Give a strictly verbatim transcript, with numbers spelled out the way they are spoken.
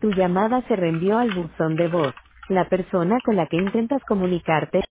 Tu llamada se reenvió al buzón de voz. La persona con la que intentas comunicarte